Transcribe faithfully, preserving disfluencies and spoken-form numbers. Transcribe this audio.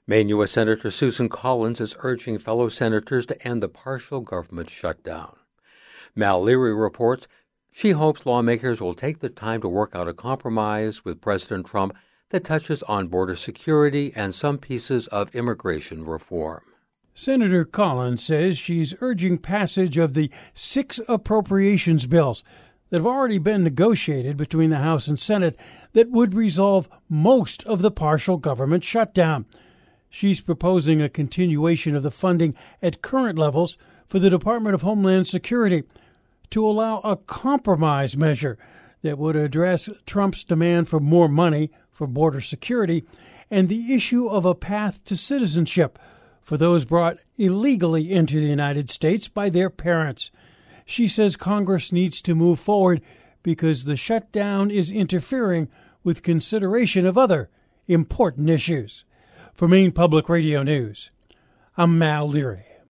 Maine U S Senator Susan Collins is urging fellow senators to end the partial government shutdown. Mal Leary reports she hopes lawmakers will take the time to work out a compromise with President Trump that touches on border security and some pieces of immigration reform. Senator Collins says she's urging passage of the six appropriations bills that have already been negotiated between the House and Senate that would resolve most of the partial government shutdown. She's proposing a continuation of the funding at current levels for the Department of Homeland Security to allow a compromise measure that would address Trump's demand for more money for border security and the issue of a path to citizenship for those brought illegally into the United States by their parents. She says Congress needs to move forward because the shutdown is interfering with consideration of other important issues. For Maine Public Radio News, I'm Mal Leary.